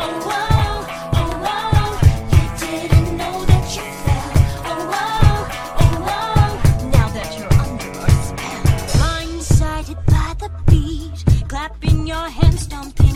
whoa, oh, whoa. You didn't know that you fell. Oh, whoa, now that you're under our spell. Blindsided by the beat, clapping your hands, stomping.